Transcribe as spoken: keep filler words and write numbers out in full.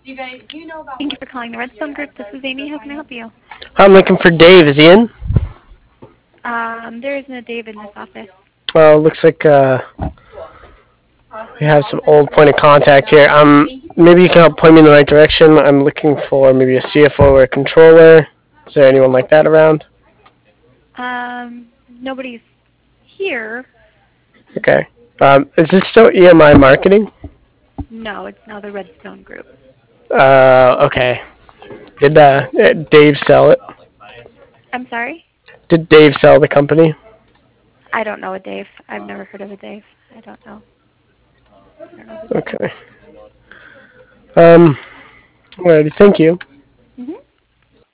Thank you for calling the Redstone Group. This is Amy. How can I help you? I'm looking for Dave. Is he in? Um, there isn't a Dave in this office. Well, looks like uh, we have some old point of contact here. Um, maybe you can help point me in the right direction. I'm looking for maybe a C F O or a controller. Is there anyone like that around? Um, nobody's here. Okay. Um, is this still E M I marketing? No, it's now the Redstone Group. Uh, okay. Did uh, Dave sell it? I'm sorry? Did Dave sell the company? I don't know a Dave. I've never heard of a Dave. I don't know. I don't know who that is. Okay. Um, alrighty. Thank you.